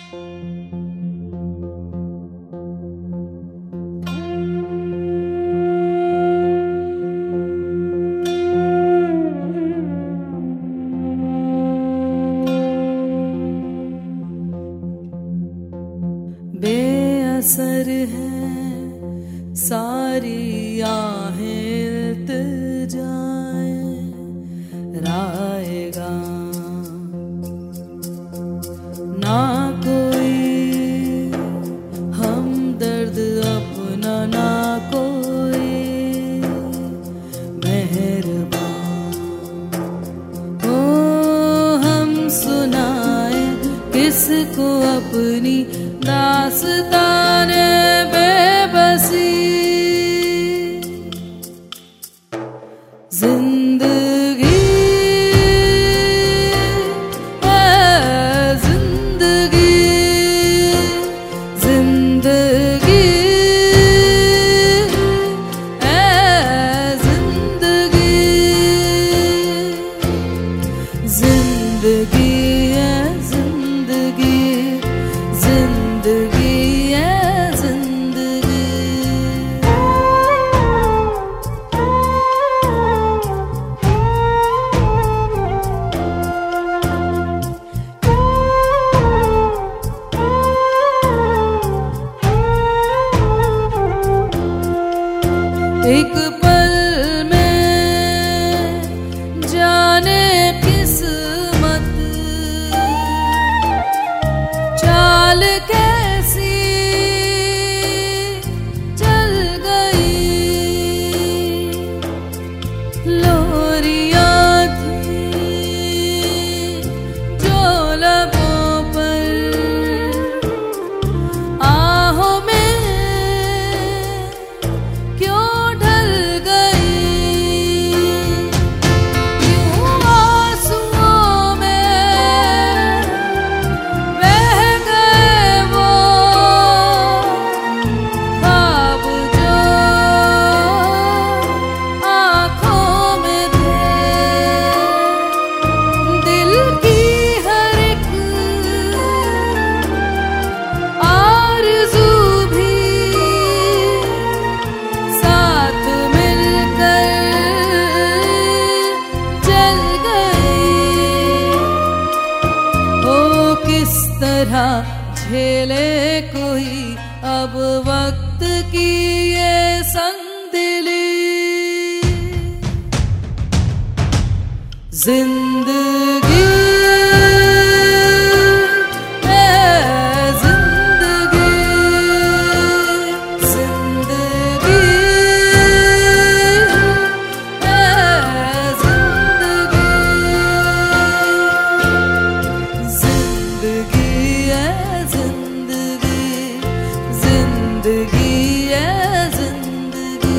बेअसर है सारी आहें इल्तिजाएं राएगा ना कोई हमदर्द अपना ना कोई मेहरबान हो हम सुनाए किसको अपनी दास्ताने बेबसी जिंदगी है जिंदगी जिंदगी है जिंदगी जिंदगी है जिंदगी जिंदगी है जिंदगी। एक पल में जाने किस्मत चाल कैसी चल गई लोरियां थी जो लबों पर आहों में क्यों ढल गई यूं आंसुओं में बह गए वो ख्वाब जो आँखों में थे दिल की हर एक आरज़ू भी साथ मिलकर चल गई ओ किस तरह झेले कोई अब वक्त की ये संगदिली जिंदगी है जिंदगी जिंदगी है जिंदगी जिंदगी है जिंदगी जिंदगी है जिंदगी।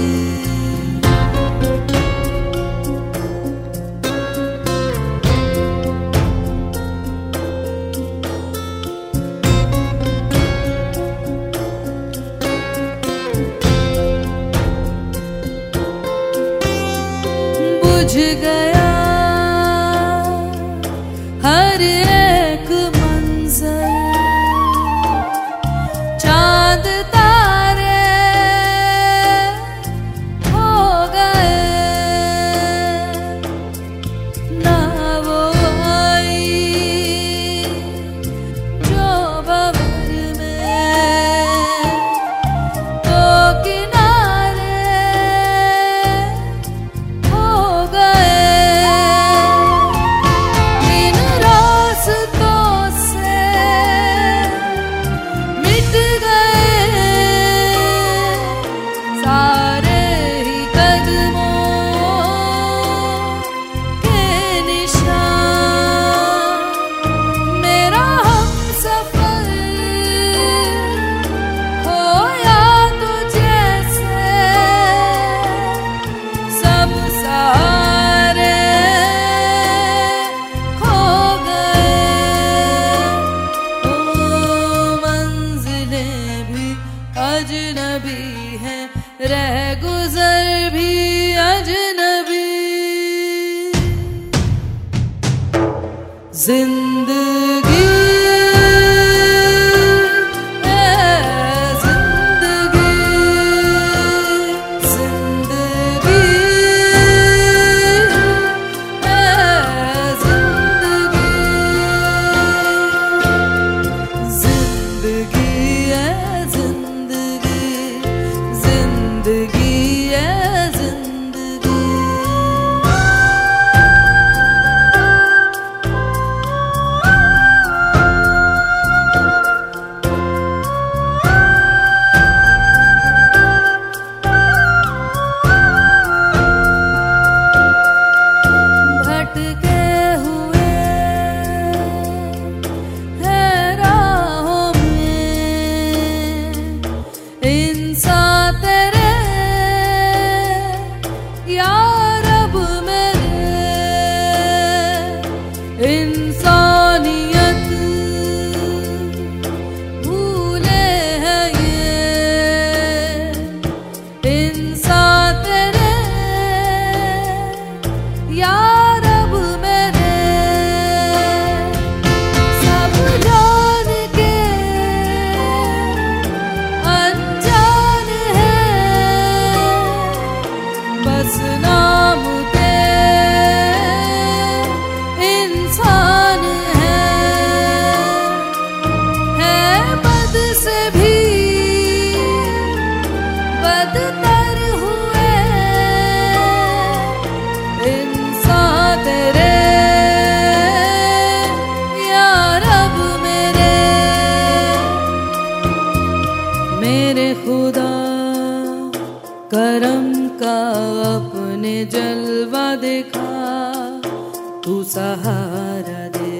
का अपने जलवा दिखा, तू सहारा दे।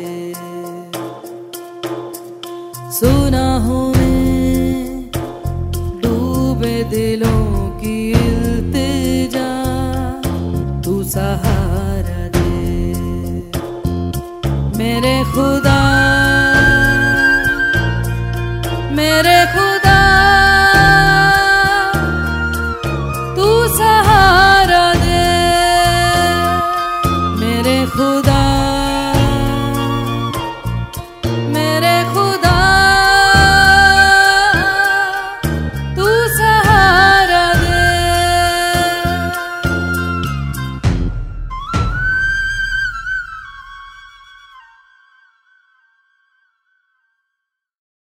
सुना हूँ मैं डूबे दिलों की इल्तिजा, तू सहारा दे। मेरे खुदा, मेरे खुदा